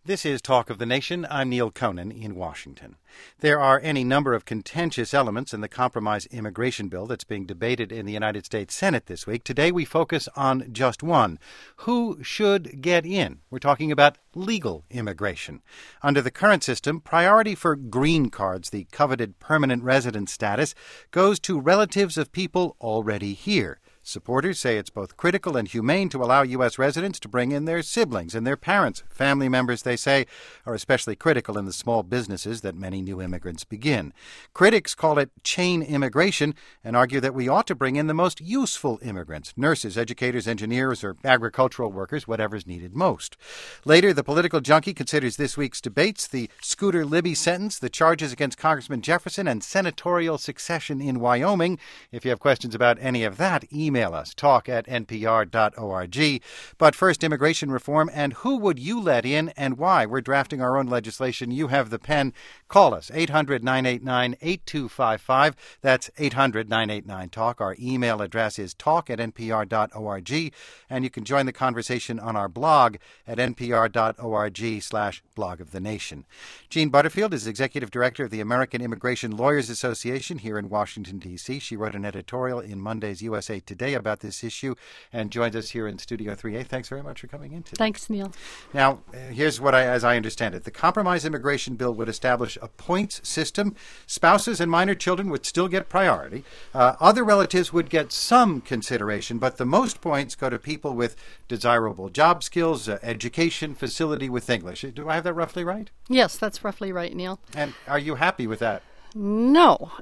This is Talk of the Nation. I'm Neil Conan in Washington. There are any number of contentious elements in the compromise immigration bill that's being debated in the United States Senate this week. Today we focus on just one. Who should get in? We're talking about legal immigration. Under the current system, priority for green cards, the coveted permanent resident status, goes to relatives of people already here. Supporters say it's both critical and humane to allow U.S. residents to bring in their siblings and their parents. Family members, they say, are especially critical in the small businesses that many new immigrants begin. Critics call it chain immigration and argue that we ought to bring in the most useful immigrants, nurses, educators, engineers, or agricultural workers, whatever's needed most. Later, the political junkie considers this week's debates, the Scooter Libby sentence, the charges against Congressman Jefferson, and senatorial succession in Wyoming. If you have questions about any of that, email us, talk@npr.org. But first, immigration reform, and who would you let in and why? We're drafting our own legislation. You have the pen. Call us, 800-989-8255. That's 800-989-TALK. Our email address is talk@npr.org. And you can join the conversation on our blog at npr.org/blog of the nation. Jean Butterfield is Executive Director of the American Immigration Lawyers Association here in Washington, D.C. She wrote an editorial in Monday's USA Today about this issue and joins us here in Studio 3A. Thanks very much for coming in today. Thanks, Neil. Now, here's what as I understand it. The compromise immigration bill would establish a points system. Spouses and minor children would still get priority. Other relatives would get some consideration, but the most points go to people with desirable job skills, education, facility with English. Do I have that roughly right? Yes, that's roughly right, Neil. And are you happy with that? No.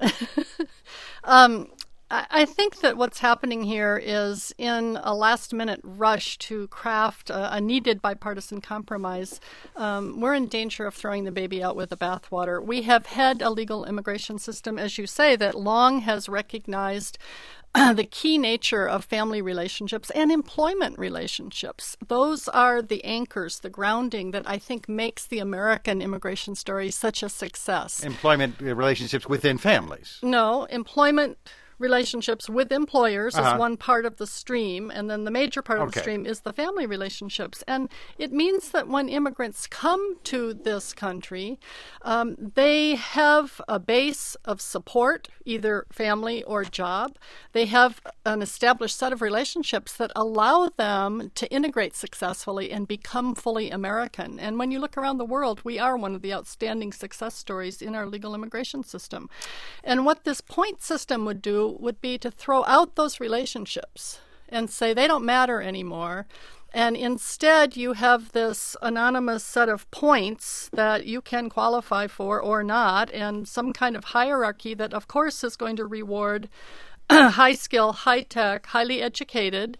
I think that what's happening here is in a last-minute rush to craft a needed bipartisan compromise, we're in danger of throwing the baby out with the bathwater. We have had a legal immigration system, as you say, that long has recognized the key nature of family relationships and employment relationships. Those are the anchors, the grounding that I think makes the American immigration story such a success. Employment relationships within families? No, employment relationships with employers is one part of the stream, and then the major part of the stream is the family relationships. And it means that when immigrants come to this country, they have a base of support, either family or job. They have an established set of relationships that allow them to integrate successfully and become fully American. And when you look around the world, we are one of the outstanding success stories in our legal immigration system. And what this point system would do would be to throw out those relationships and say they don't matter anymore. And instead, you have this anonymous set of points that you can qualify for or not, and some kind of hierarchy that, of course, is going to reward high skill, high tech, highly educated,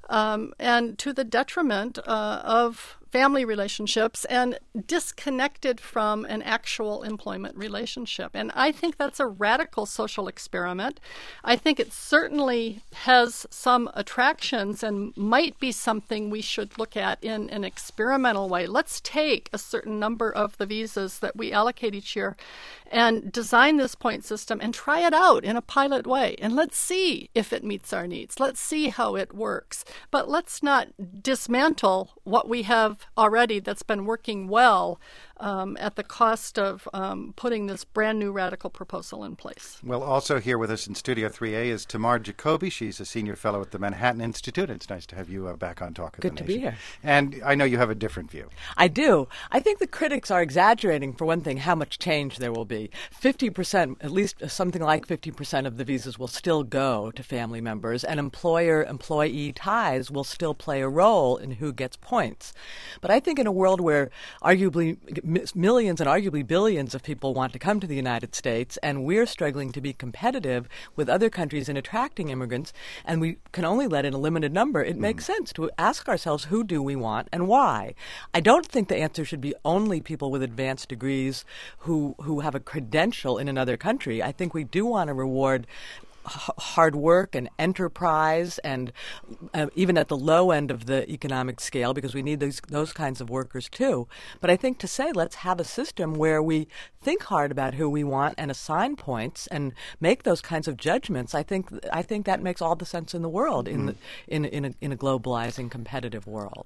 and to the detriment of family relationships and disconnected from an actual employment relationship. And I think that's a radical social experiment. I think it certainly has some attractions and might be something we should look at in an experimental way. Let's take a certain number of the visas that we allocate each year and design this point system and try it out in a pilot way. And let's see if it meets our needs. Let's see how it works. But let's not dismantle what we have already that's been working well at the cost of putting this brand new radical proposal in place. Well, also here with us in Studio 3A is Tamar Jacoby. She's a senior fellow at the Manhattan Institute. It's nice to have you back on Talk of the Nation. Good to be here. And I know you have a different view. I do. I think the critics are exaggerating, for one thing, how much change there will be. 50%, at least something like 50% of the visas will still go to family members, and employer-employee ties will still play a role in who gets points. But I think in a world where arguably millions and arguably billions of people want to come to the United States, and we're struggling to be competitive with other countries in attracting immigrants, and we can only let in a limited number, it makes sense to ask ourselves, who do we want and why? I don't think the answer should be only people with advanced degrees who have a credential in another country. I think we do want to reward hard work and enterprise, and even at the low end of the economic scale, because we need those kinds of workers too. But I think to say let's have a system where we think hard about who we want and assign points and make those kinds of judgments, I think that makes all the sense in the world in a globalizing, competitive world.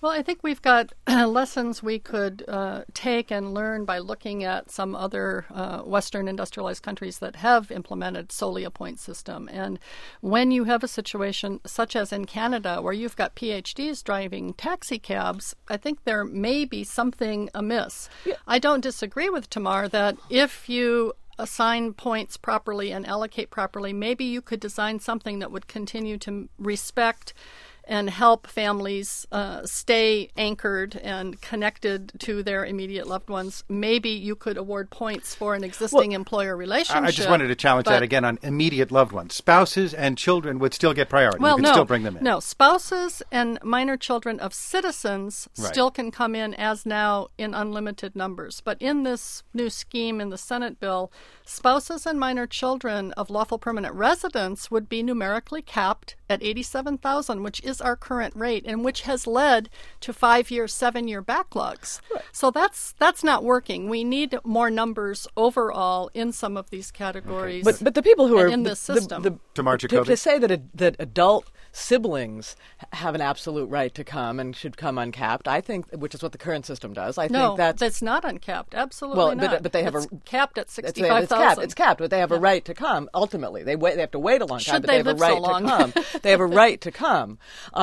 Well, I think we've got lessons we could take and learn by looking at some other Western industrialized countries that have implemented solely a point system. And when you have a situation such as in Canada where you've got PhDs driving taxi cabs, I think there may be something amiss. Yeah. I don't disagree with Tamar that if you assign points properly and allocate properly, maybe you could design something that would continue to respect and help families stay anchored and connected to their immediate loved ones. Maybe you could award points for an existing employer relationship. I just wanted to challenge that again on immediate loved ones. Spouses and children would still get priority. Well, you could still bring them in. No, spouses and minor children of citizens still can come in as now in unlimited numbers. But in this new scheme in the Senate bill, spouses and minor children of lawful permanent residents would be numerically capped at 87,000, which is our current rate, and which has led to 5-year, 7-year backlogs. Right. So that's not working. We need more numbers overall in some of these categories. Okay. But the people who are in this system, to say that adult siblings have an absolute right to come and should come uncapped, I think, which is what the current system does. I think that's not uncapped. Absolutely not. But they have capped at 65,000. It's capped, but they have a right to come. Ultimately, they have to wait a long time, but they have a right to come. They have a right to come.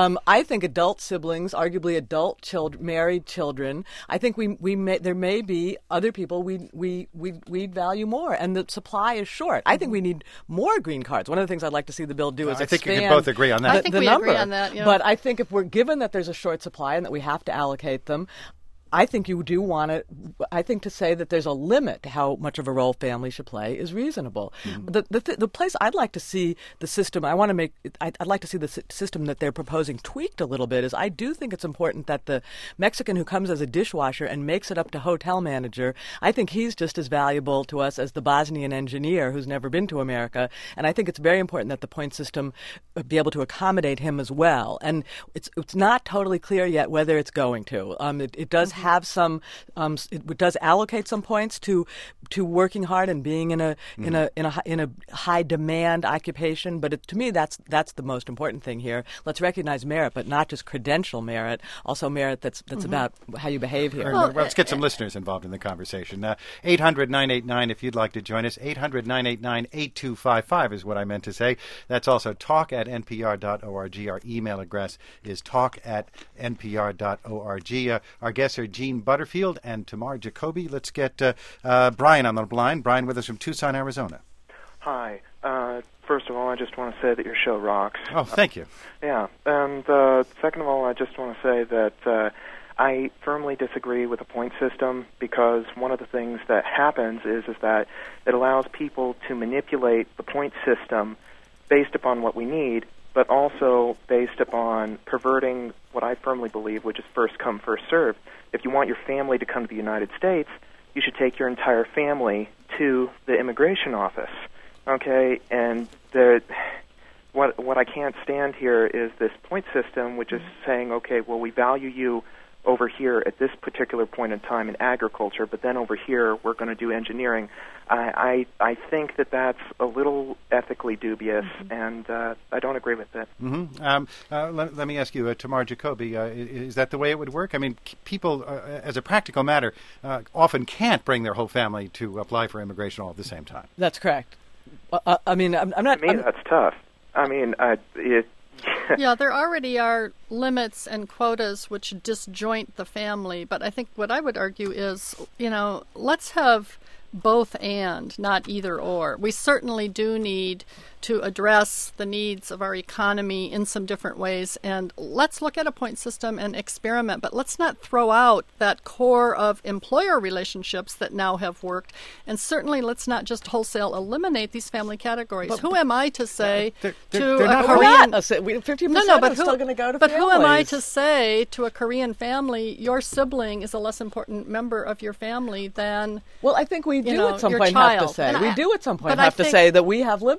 I think adult siblings, arguably adult married children. I think there may be other people we'd value more, and the supply is short. I think we need more green cards. One of the things I'd like to see the bill do is expand. I think you can both agree on that. I think we agree on that. Yeah. But I think if we're given that there's a short supply and that we have to allocate them, I think you do want to. I think to say that there's a limit to how much of a role family should play is reasonable. Mm-hmm. The place I'd like to see the system. I'd like to see the system that they're proposing tweaked a little bit. Is I do think it's important that the Mexican who comes as a dishwasher and makes it up to hotel manager, I think he's just as valuable to us as the Bosnian engineer who's never been to America. And I think it's very important that the point system be able to accommodate him as well. And it's not totally clear yet whether it's going to. It does have some. It does allocate some points to working hard and being in a high demand occupation. But to me, that's the most important thing here. Let's recognize merit, but not just credential merit. Also merit that's about how you behave here. Well, let's get some listeners involved in the conversation. 800-989 if you'd like to join us. 800-989-8255 is what I meant to say. That's also talk@npr.org. Our email address is talk@npr.org. Our guests are Gene Butterfield and Tamar Jacoby. Let's get Brian on the line. Brian with us from Tucson, Arizona. Hi. First of all, I just want to say that your show rocks. Oh, thank you. Yeah. And second of all, I just want to say that I firmly disagree with the point system because one of the things that happens is that it allows people to manipulate the point system based upon what we need, but also based upon perverting what I firmly believe, which is first come, first served. If you want your family to come to the United States, you should take your entire family to the immigration office, okay? And what I can't stand here is this point system, which is saying, okay, well, we value you over here at this particular point in time in agriculture, but then over here we're going to do engineering. I think that's a little ethically dubious, and I don't agree with it. Let me ask you, Tamar Jacoby, is that the way it would work? I mean, people, as a practical matter, often can't bring their whole family to apply for immigration all at the same time. That's correct. I mean, I'm not... To me, that's tough. I mean, yeah, there already are limits and quotas which disjoint the family, but I think what I would argue is, let's have both and, not either or. We certainly do need to address the needs of our economy in some different ways, and let's look at a point system and experiment, but let's not throw out that core of employer relationships that now have worked, and certainly let's not just wholesale eliminate these family categories. Who am I to say to a Korean... 50% is still going to go to families. But who am I to say to a Korean family, your sibling is a less important member of your family than Well, I think we do at some point child. have to say. We do at some point have to say that we have limits, that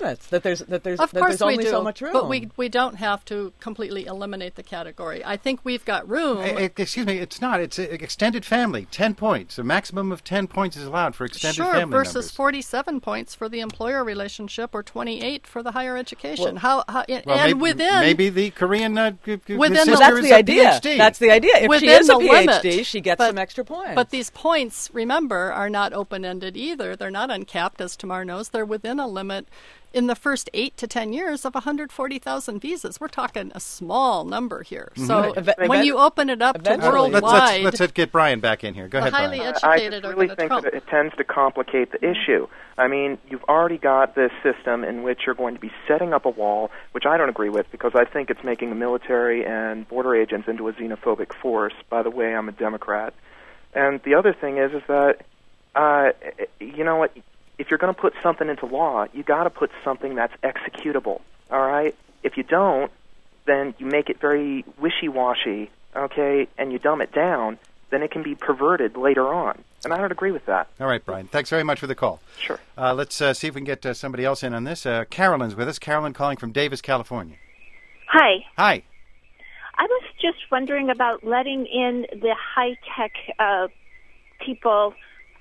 there's of course there's only we do, so much room. but we don't have to completely eliminate the category. I think we've got room. Excuse me, it's not. It's extended family, 10 points. A maximum of 10 points is allowed for extended family members. Versus 47 points for the employer relationship or 28 for the higher education. Maybe the Korean within sister that's is the a idea. PhD. That's the idea. If within she is a the PhD, limit, she gets some extra points. But these points, remember, are not open-ended either. They're not uncapped, as Tamar knows. They're within a limit in the first 8 to 10 years of 140,000 visas. We're talking a small number here. So when you open it up to worldwide... Let's get Brian back in here. Go ahead, highly Brian. educated I really think that it tends to complicate the issue. I mean, you've already got this system in which you're going to be setting up a wall, which I don't agree with because I think it's making the military and border agents into a xenophobic force. By the way, I'm a Democrat. And the other thing is that, you know what, if you're going to put something into law, you got to put something that's executable, all right? If you don't, then you make it very wishy-washy, okay, and you dumb it down, then it can be perverted later on. And I don't agree with that. All right, Brian. Thanks very much for the call. Sure. Let's see if we can get somebody else in on this. Carolyn's with us. Carolyn calling from Davis, California. Hi. Hi. I was just wondering about letting in the high-tech people.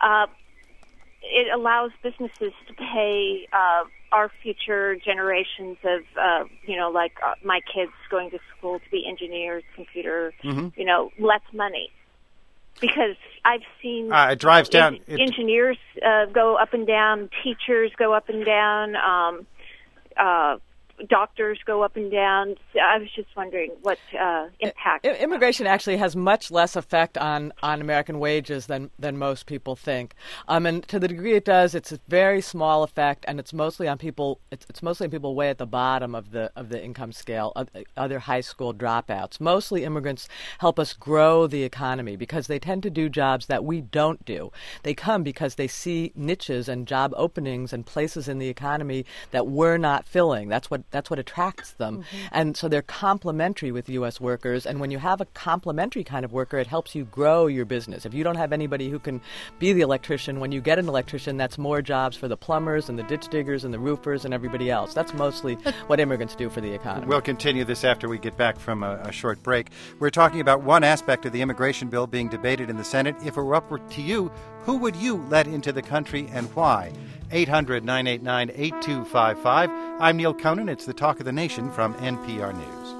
It allows businesses to pay our future generations of, my kids going to school to be engineers, computer, less money. Because I've seen it drives down engineers go up and down, teachers go up and down, doctors go up and down. So I was just wondering what impact. Immigration actually has much less effect on American wages than most people think. And to the degree it does, it's a very small effect, and it's mostly on people. It's mostly on people way at the bottom of the income scale, other high school dropouts. Mostly immigrants help us grow the economy because they tend to do jobs that we don't do. They come because they see niches and job openings and places in the economy that we're not filling. That's what attracts them. Mm-hmm. And so they're complementary with U.S. workers. And when you have a complementary kind of worker, it helps you grow your business. If you don't have anybody who can be the electrician, when you get an electrician, that's more jobs for the plumbers and the ditch diggers and the roofers and everybody else. That's mostly what immigrants do for the economy. We'll continue this after we get back from a short break. We're talking about one aspect of the immigration bill being debated in the Senate. If it were up to you, who would you let into the country and why? 800-989-8255. I'm Neil Conan. It's the Talk of the Nation from NPR News.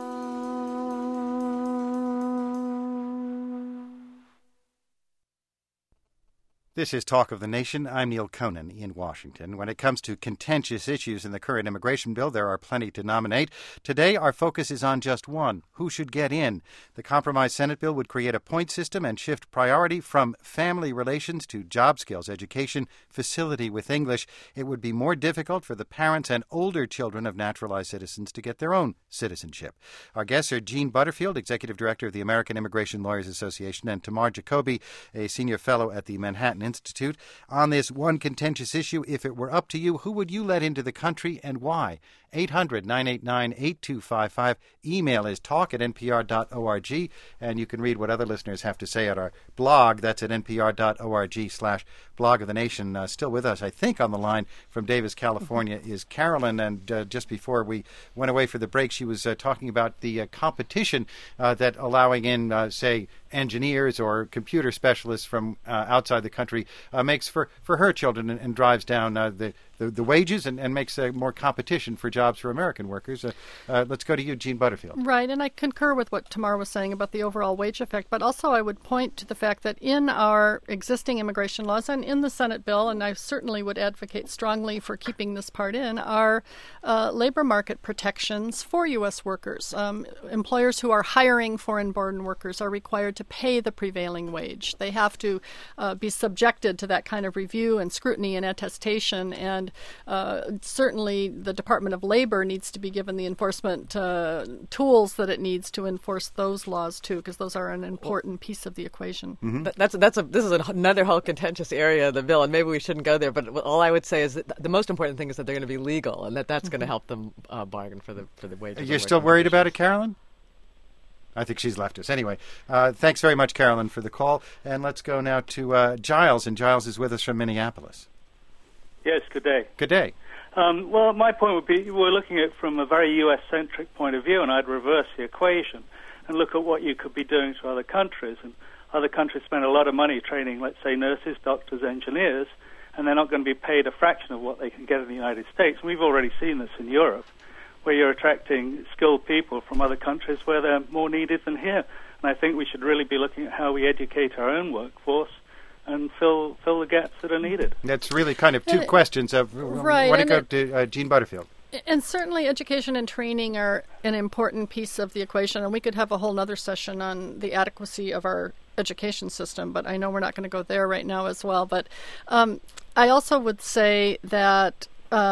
This is Talk of the Nation. I'm Neil Conan in Washington. When it comes to contentious issues in the current immigration bill, there are plenty to nominate. Today, our focus is on just one: who should get in. The compromise Senate bill would create a point system and shift priority from family relations to job skills, education, facility with English. It would be more difficult for the parents and older children of naturalized citizens to get their own citizenship. Our guests are Gene Butterfield, Executive Director of the American Immigration Lawyers Association, and Tamar Jacoby, a Senior Fellow at the Manhattan Institute. On this one contentious issue, if it were up to you, who would you let into the country and why? 800-989-8255. Email is talk@npr.org, and you can read what other listeners have to say at our blog. That's at npr.org/blog of the nation. Still with us, I think, on the line from Davis, California, is Carolyn. And just before we went away for the break, she was talking about the competition that allowing in, say, engineers or computer specialists from outside the country makes for her children and drives down the wages and makes more competition for jobs for American workers. Let's go to you, Gene Butterfield. Right, and I concur with what Tamar was saying about the overall wage effect, but also I would point to the fact that in our existing immigration laws and in the Senate bill, and I certainly would advocate strongly for keeping this part in, are labor market protections for U.S. workers. Employers who are hiring foreign-born workers are required to pay the prevailing wage. They have to be subjected to that kind of review and scrutiny and attestation, and certainly the Department of Labor needs to be given the enforcement tools that it needs to enforce those laws too, because those are an important piece of the equation. Mm-hmm. This is another whole contentious area of the bill, and maybe we shouldn't go there. But all I would say is that the most important thing is that they're going to be legal, and that's going to help them bargain for the wages. You're still worried about it, Carolyn? I think she's left us. Anyway, thanks very much, Carolyn, for the call. And let's go now to Giles, and Giles is with us from Minneapolis. Yes, good day. Good day. Well, my point would be we're looking at it from a very U.S.-centric point of view, and I'd reverse the equation and look at what you could be doing to other countries. And other countries spend a lot of money training, let's say, nurses, doctors, engineers, and they're not going to be paid a fraction of what they can get in the United States. And we've already seen this in Europe, where you're attracting skilled people from other countries where they're more needed than here. And I think we should really be looking at how we educate our own workforce and fill the gaps that are needed. That's really kind of two questions. Right. I want to go to Jean Butterfield. And certainly education and training are an important piece of the equation, and we could have a whole other session on the adequacy of our education system, but I know we're not going to go there right now as well. But I also would say that,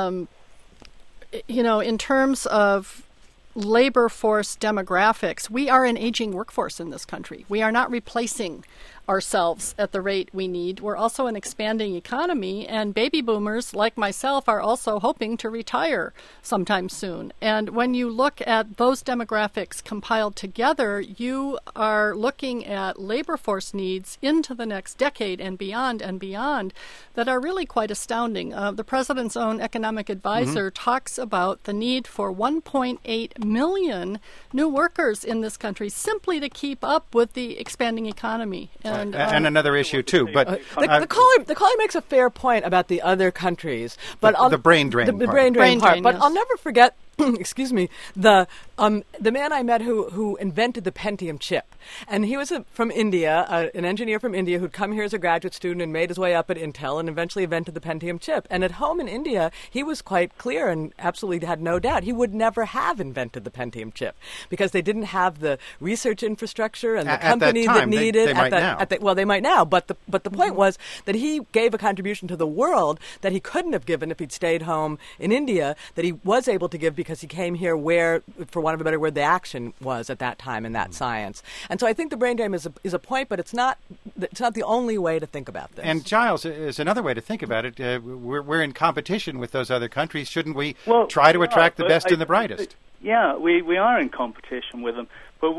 in terms of labor force demographics, we are an aging workforce in this country. We are not replacing ourselves at the rate we need. We're also an expanding economy, and baby boomers like myself are also hoping to retire sometime soon. And when you look at those demographics compiled together, you are looking at labor force needs into the next decade and beyond that are really quite astounding. The president's own economic advisor talks about the need for 1.8 million new workers in this country simply to keep up with the expanding economy. And another issue too, but the caller makes a fair point about the other countries, but the brain drain, the brain drain part. But yes. I'll never forget. Excuse me, the man I met who invented the Pentium chip, and he was from India, an engineer from India who'd come here as a graduate student and made his way up at Intel and eventually invented the Pentium chip. And at home in India, he was quite clear and absolutely had no doubt he would never have invented the Pentium chip because they didn't have the research infrastructure and the company that needed. They might now, but the point was that he gave a contribution to the world that he couldn't have given if he'd stayed home in India, that he was able to give because he came here where, for want of a better word, the action was at that time in that science. And so I think the brain drain is a point, but it's not the only way to think about this. And Giles is another way to think about it. We're in competition with those other countries. Shouldn't we try to attract the best and the brightest? Yeah, we are in competition with them, but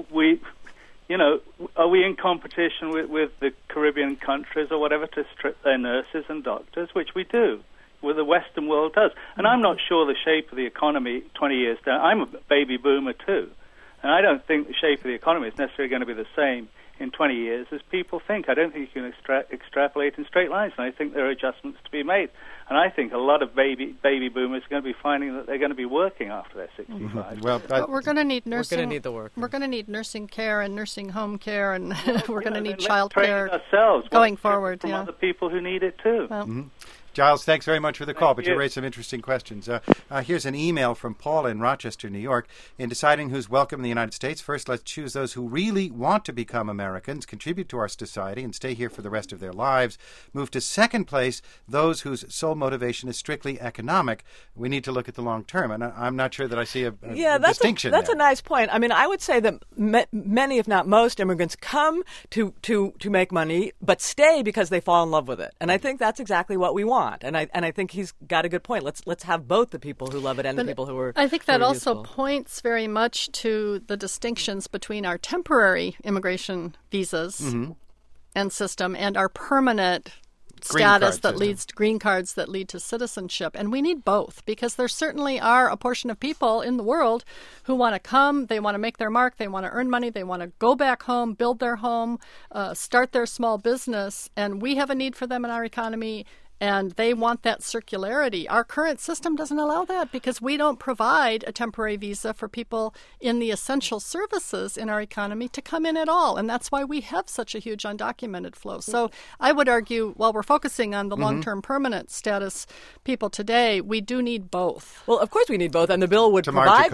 are we in competition with the Caribbean countries or whatever to strip their nurses and doctors, which we do? Well, the Western world does. And I'm not sure the shape of the economy 20 years down. I'm a baby boomer too. And I don't think the shape of the economy is necessarily going to be the same in 20 years as people think. I don't think you can extrapolate in straight lines. And I think there are adjustments to be made. And I think a lot of baby boomers are going to be finding that they're going to be working after they're 65. But we're going to need nursing. We're going to need the work. We're going to need nursing care and nursing home care, and we're going to need child care ourselves going forward. From other people who need it too. Well, Giles, thanks very much for the call, but you raised some interesting questions. Here's an email from Paul in Rochester, New York. In deciding who's welcome in the United States, first let's choose those who really want to become Americans, contribute to our society, and stay here for the rest of their lives. Move to second place, those wose sole motivation is strictly economic. We need to look at the long term, and I'm not sure that I see a distinction that's there. a nice point. I mean, I would say that many, if not most, immigrants come to make money, but stay because they fall in love with it. And I think that's exactly what we want. And I think he's got a good point. Let's have both the people who love it and the people who are. I think that also useful. points very much to the distinctions between our temporary immigration visas and system and our permanent status that leads to green cards that lead to citizenship. And we need both because there certainly are a portion of people in the world who want to come, they want to make their mark, they want to earn money, they want to go back home, build their home, start their small business, and we have a need for them in our economy. And they want that circularity. Our current system doesn't allow that because we don't provide a temporary visa for people in the essential services in our economy to come in at all. And that's why we have such a huge undocumented flow. So I would argue, while we're focusing on the long-term permanent status people today, we do need both. Well, of course we need both. And the bill would provide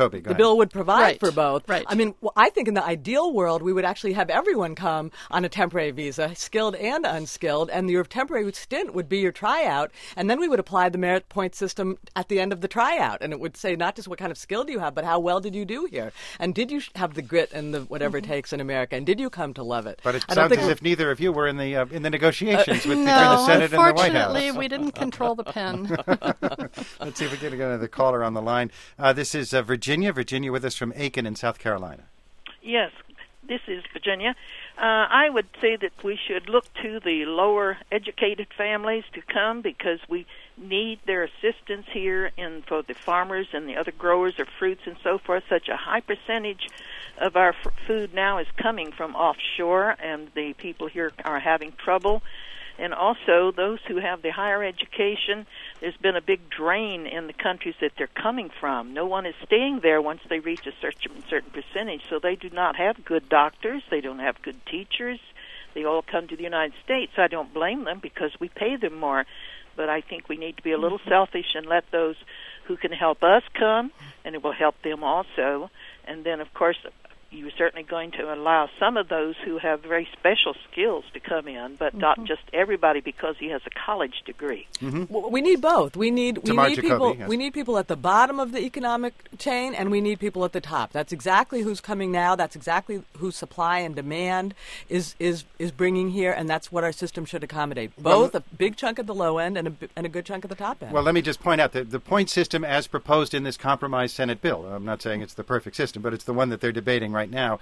for both. Right. I mean, I think in the ideal world, we would actually have everyone come on a temporary visa, skilled and unskilled. And your temporary stint would be your tryout, and then we would apply the merit point system at the end of the tryout, and it would say not just what kind of skill do you have, but how well did you do here, and did you have the grit and the whatever it takes in America, and did you come to love it? But it sounds as if neither of you were in the negotiations between the Senate and the White House. Unfortunately, we didn't control the pen. Let's see if we can get another caller on the line. This is Virginia with us from Aiken in South Carolina. Yes, this is Virginia. I would say that we should look to the lower educated families to come because we need their assistance here for the farmers and the other growers of fruits and so forth. Such a high percentage of our food now is coming from offshore, and the people here are having trouble. And also, those who have the higher education, there's been a big drain in the countries that they're coming from. No one is staying there once they reach a certain percentage, so they do not have good doctors, they don't have good teachers. They all come to the United States. I don't blame them because we pay them more. But I think we need to be a little selfish and let those who can help us come, and it will help them also. And then, of course, you're certainly going to allow some of those who have very special skills to come in, but not just everybody because he has a college degree. Well, we need both. We need people. Yes. We need people at the bottom of the economic chain, and we need people at the top. That's exactly who's coming now. That's exactly who supply and demand is bringing here, and that's what our system should accommodate. Both a big chunk at the low end and a good chunk at the top end. Well, let me just point out that the point system as proposed in this compromise Senate bill, I'm not saying it's the perfect system, but it's the one that they're debating right now.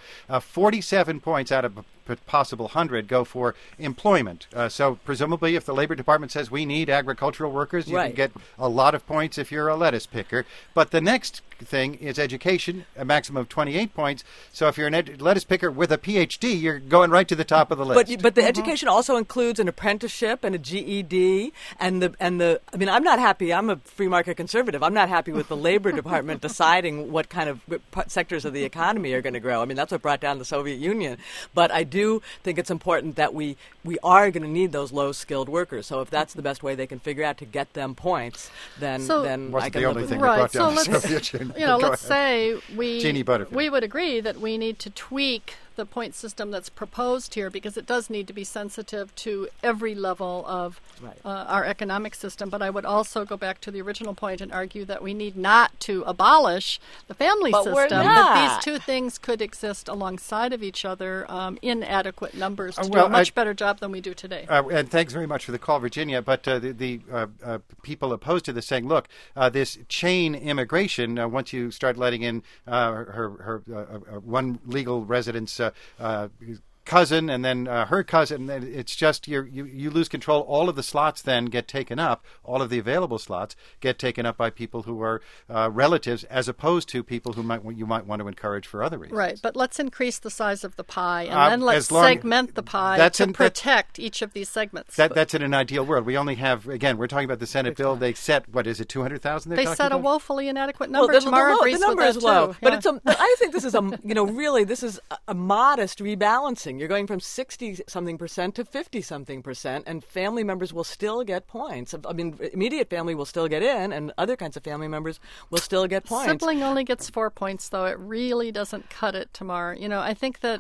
47 points out of a possible 100 go for employment. So presumably if the Labor Department says we need agricultural workers, you can get a lot of points if you're a lettuce picker. But the next thing is education, a maximum of 28 points. So if you're a lettuce picker with a PhD, you're going right to the top of the list. But the education also includes an apprenticeship and a GED and the. I mean, I'm not happy. I'm a free market conservative. I'm not happy with the Labor Department deciding what kind of sectors of the economy are going to grow. I mean, that's what brought down the Soviet Union. But I do think it's important that we are going to need those low-skilled workers. So if that's the best way they can figure out to get them points, then I can live with it. That brought down the Soviet Union. Let's say we would agree that we need to tweak the point system that's proposed here because it does need to be sensitive to every level of our economic system. But I would also go back to the original point and argue that we need not to abolish the family system, that these two things could exist alongside of each other in adequate numbers to do a much better job than we do today. And thanks very much for the call, Virginia. But the people opposed to this saying, look, this chain immigration, once you start letting in her one legal residence cousin and then her cousin, it's just you lose control. All of the slots then get taken up. All of the available slots get taken up by people who are relatives as opposed to people who you might want to encourage for other reasons. Right, but let's increase the size of the pie and then let's segment the pie to protect each of these segments. That's in an ideal world. We only have, again, we're talking about the Senate bill. They set, 200,000? They set a woefully inadequate number. The number is low. Too. But I think this is this is a modest rebalancing. You're going from 60-something% to 50-something%, and family members will still get points. I mean, immediate family will still get in, and other kinds of family members will still get points. Sibling only gets 4 points, though. It really doesn't cut it, Tamar. I think that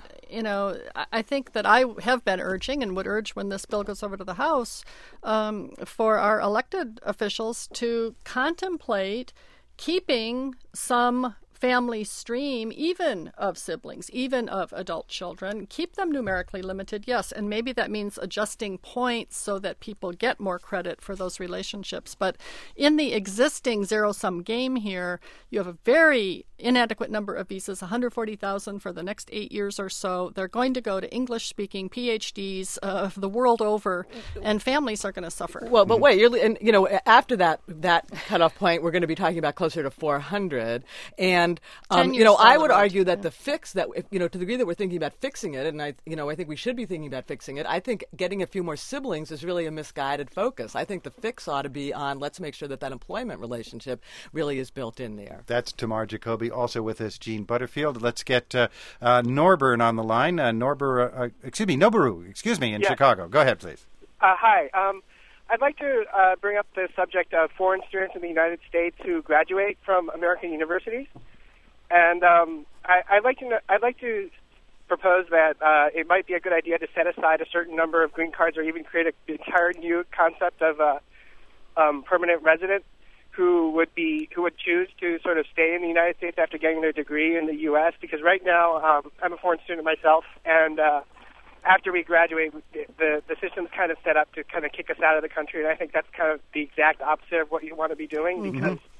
I have been urging and would urge when this bill goes over to the House for our elected officials to contemplate keeping some family stream, even of siblings, even of adult children. Keep them numerically limited, yes, and maybe that means adjusting points so that people get more credit for those relationships. But in the existing zero-sum game here, you have a very inadequate number of visas, 140,000 for the next 8 years or so. They're going to go to English-speaking PhDs the world over, and families are going to suffer. Well, but wait, after that cutoff point, we're going to be talking about closer to 400, and I would argue that the fix that to the degree that we're thinking about fixing it, and I think we should be thinking about fixing it. I think getting a few more siblings is really a misguided focus. I think the fix ought to be on let's make sure that employment relationship really is built in there. That's Tamar Jacoby. Also with us, Gene Butterfield. Let's get Norburn on the line. Noboru, in Chicago. Go ahead, please. Hi. I'd like to bring up the subject of foreign students in the United States who graduate from American universities, and I'd like to propose that it might be a good idea to set aside a certain number of green cards, or even create an entire new concept of permanent resident who would choose to sort of stay in the United States after getting their degree in the U.S. Because right now I'm a foreign student myself, and after we graduate, the system's kind of set up to kind of kick us out of the country, and I think that's kind of the exact opposite of what you want to be doing, because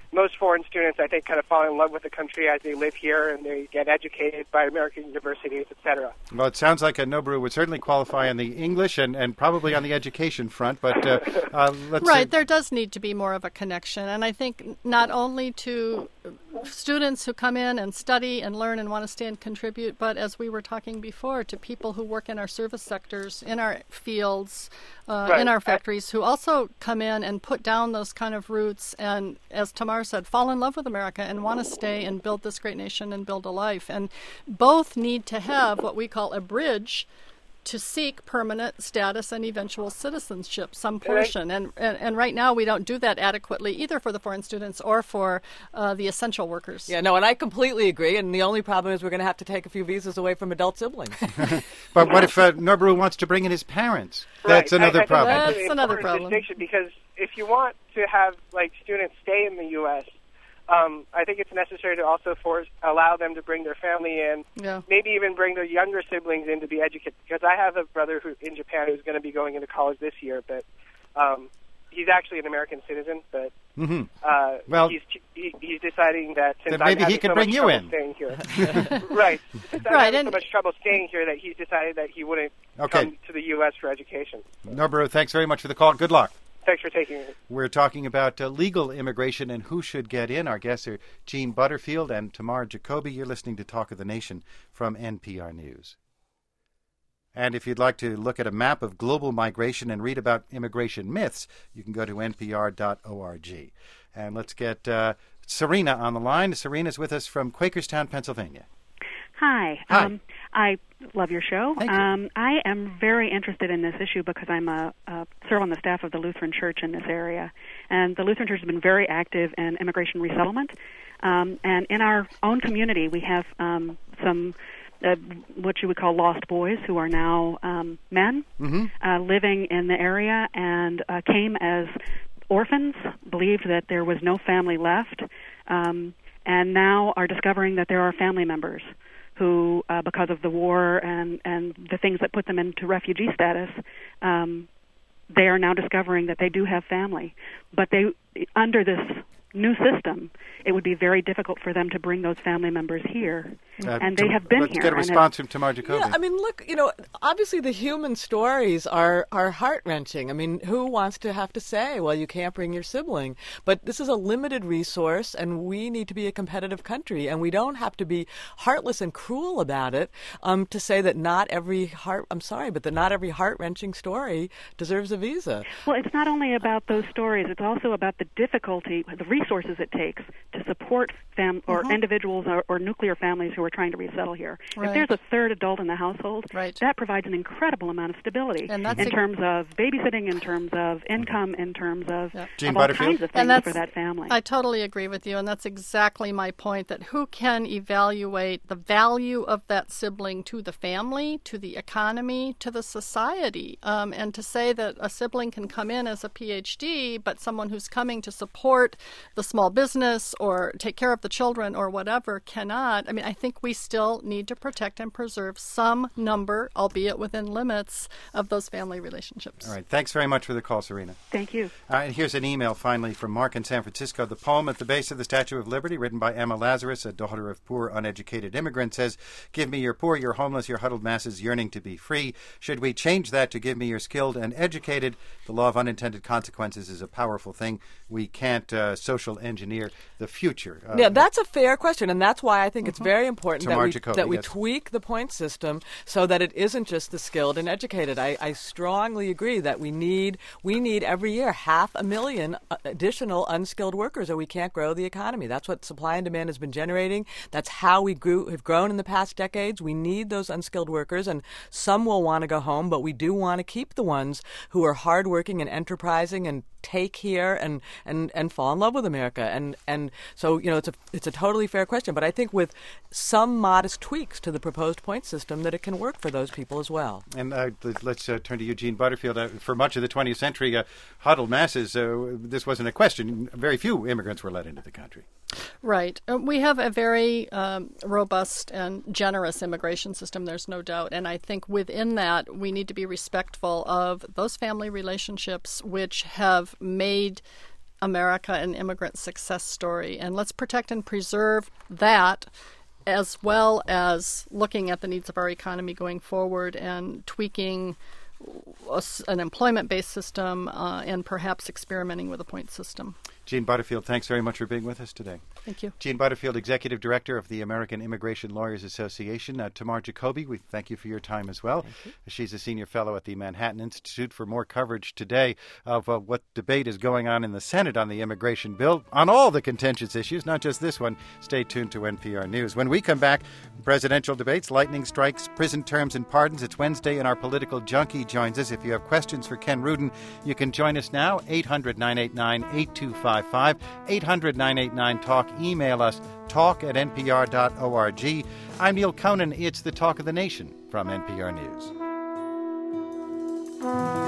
most foreign students, I think, kind of fall in love with the country as they live here and they get educated by American universities, etc. Well, it sounds like Noboru would certainly qualify on the English and probably on the education front, but let's Right, there does need to be more of a connection, and I think not only to students who come in and study and learn and want to stay and contribute, but as we were talking before, to people who work in our service sectors, in our fields, in our factories, who also come in and put down those kind of roots and, as Tamar said, fall in love with America and want to stay and build this great nation and build a life. And both need to have what we call a bridge to seek permanent status and eventual citizenship, some portion. And right now we don't do that adequately either for the foreign students or for the essential workers. Yeah, no, and I completely agree. And the only problem is we're going to have to take a few visas away from adult siblings. But what if Noboru wants to bring in his parents? That's another problem. That's another problem. Because if you want to have students stay in the U.S., I think it's necessary to also allow them to bring their family in, maybe even bring their younger siblings in to be educated. Because I have a brother in Japan who's going to be going into college this year, but he's actually an American citizen. But he's deciding that since maybe I'm he could so bring much you trouble in. Staying here, since I'm having so much trouble staying here, that he's decided that he wouldn't come to the U.S. for education. Noboru, thanks very much for the call. Good luck. Thanks for taking it. We're talking about legal immigration and who should get in. Our guests are Gene Butterfield and Tamar Jacoby. You're listening to Talk of the Nation from NPR News. And if you'd like to look at a map of global migration and read about immigration myths, you can go to npr.org. And let's get Serena on the line. Serena's with us from Quakerstown, Pennsylvania. Hi. Hi. I love your show. Thank you. I am very interested in this issue because I'm serve on the staff of the Lutheran Church in this area, and the Lutheran Church has been very active in immigration resettlement. And in our own community, we have some what you would call lost boys who are now men living in the area and came as orphans, believed that there was no family left, and now are discovering that there are family members who, because of the war and the things that put them into refugee status, they are now discovering that they do have family. But they, under this new system, it would be very difficult for them to bring those family members here. And they have been here. Let's get a response from Tamar Jacoby. Yeah, I mean, look, obviously the human stories are heart-wrenching. I mean, who wants to have to say, well, you can't bring your sibling? But this is a limited resource, and we need to be a competitive country, and we don't have to be heartless and cruel about it to say that not every heart-wrenching story deserves a visa. Well, it's not only about those stories. It's also about the difficulty, the resources it takes to support individuals or nuclear families who are trying to resettle here. Right. If there's a third adult in the household, that provides an incredible amount of stability in terms of babysitting, in terms of income, in terms of all kinds of things for that family. I totally agree with you, and that's exactly my point, that who can evaluate the value of that sibling to the family, to the economy, to the society, and to say that a sibling can come in as a PhD, but someone who's coming to support the small business or take care of the children or whatever cannot. I mean, I think we still need to protect and preserve some number, albeit within limits, of those family relationships. All right. Thanks very much for the call, Serena. Thank you. And here's an email, finally, from Mark in San Francisco. The poem at the base of the Statue of Liberty, written by Emma Lazarus, a daughter of poor, uneducated immigrants, says, "Give me your poor, your homeless, your huddled masses yearning to be free. Should we change that to give me your skilled and educated? The law of unintended consequences is a powerful thing. We can't social engineer the future." Yeah, that's a fair question, and that's why I think it's very important that we tweak the point system so that it isn't just the skilled and educated. I strongly agree that we need every year 500,000 additional unskilled workers, or we can't grow the economy. That's what supply and demand has been generating. That's how we have grown in the past decades. We need those unskilled workers, and some will want to go home, but we do want to keep the ones who are hardworking and enterprising and take here and fall in love with America. And so, it's a totally fair question, but I think with some modest tweaks to the proposed point system that it can work for those people as well. And let's turn to Eugene Butterfield. For much of the 20th century, huddled masses, this wasn't a question. Very few immigrants were let into the country. Right. We have a very robust and generous immigration system, there's no doubt. And I think within that, we need to be respectful of those family relationships which have made America an immigrant success story. And let's protect and preserve that, as well as looking at the needs of our economy going forward and tweaking an employment-based system and perhaps experimenting with a point system. Jean Butterfield, thanks very much for being with us today. Thank you. Jean Butterfield, Executive Director of the American Immigration Lawyers Association. Tamar Jacoby, we thank you for your time as well. She's a Senior Fellow at the Manhattan Institute. For more coverage today of what debate is going on in the Senate on the immigration bill, on all the contentious issues, not just this one, stay tuned to NPR News. When we come back, presidential debates, lightning strikes, prison terms and pardons. It's Wednesday, and our political junkie joins us. If you have questions for Ken Rudin, you can join us now, 800-989-8255, 800-989-TALK. Email us, talk@npr.org. I'm Neil Conan. It's the Talk of the Nation from NPR News.